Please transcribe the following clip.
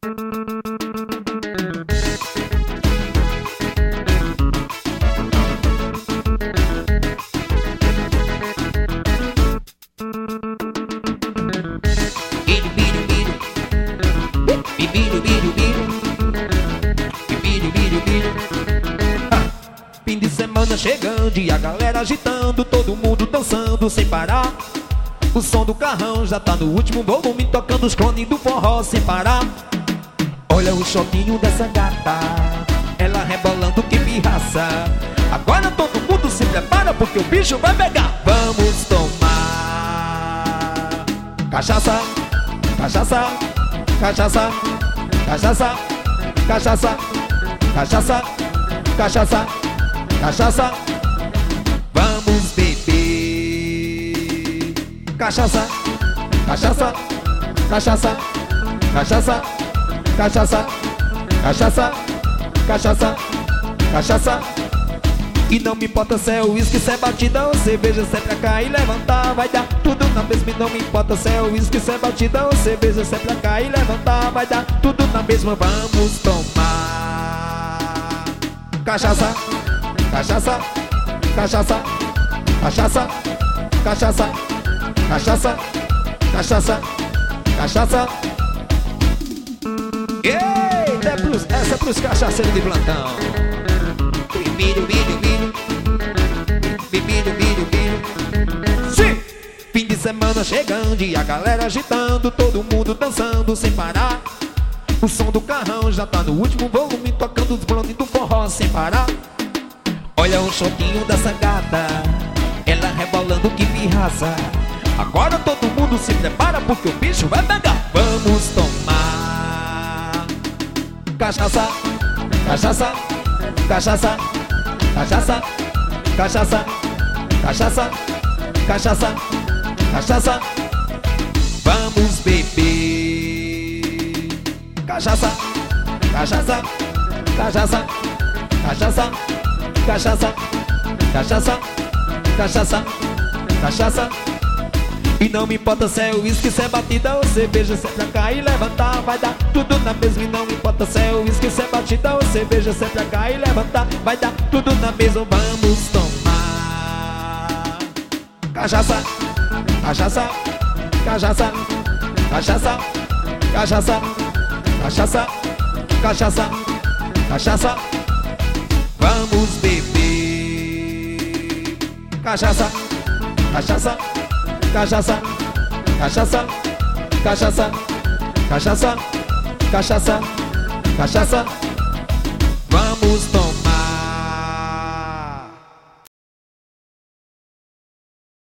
Fim de semana chegando e a galera agitando, todo mundo dançando sem parar. O som do carrão já tá no último volume, tocando os clones do forró sem parar. Olha o shortinho dessa gata, ela rebolando que pirraça. Agora todo mundo se prepara porque o bicho vai pegar. Vamos tomar cachaça, cachaça, cachaça, cachaça, cachaça, cachaça, cachaça, cachaça. Vamos beber cachaça, cachaça, cachaça, cachaça, cachaça, cachaça, cachaça, cachaça. E não me importa se é uísque, se é batida ou cerveja, se é pra cá e levantar, vai dar tudo na mesma. E não me importa se é uísque, se é batida ou cerveja, se é pra cá e levantar, vai dar tudo na mesma. Vamos tomar cachaça, cachaça, cachaça, cachaça, cachaça, cachaça, cachaça, cachaça. Eita, essa é pros cachaceiros de plantão. Milho, milho, milho, milho, milho, milho. Sim! Fim de semana chegando e a galera agitando, todo mundo dançando sem parar. O som do carrão já tá no último volume, tocando os blondes do forró sem parar. Olha o shortinho dessa gata, ela rebolando que pirraça. Agora todo mundo se prepara porque o bicho vai pegar. Vamos tomar cachaça, cachaça, cachaça, cachaça, cachaça, cachaça, cachaça, cachaça. Vamos beber cachaça, cachaça, cachaça, cachaça, cachaça, cachaça, cachaça, cachaça. E não me importa se é uísque, se é batida ou cerveja, se é pra cá e levantar, vai dar tudo na mesma. E não me importa se é uísque, se é batida ou cerveja, se é pra cá e levantar, vai dar tudo na mesma. Vamos tomar cachaça, cachaça, cachaça, cachaça, cachaça, cachaça, cachaça, cachaça. Vamos beber cachaça, cachaça, cachaça, cachaça, cachaça, cachaça, cachaça, cachaça.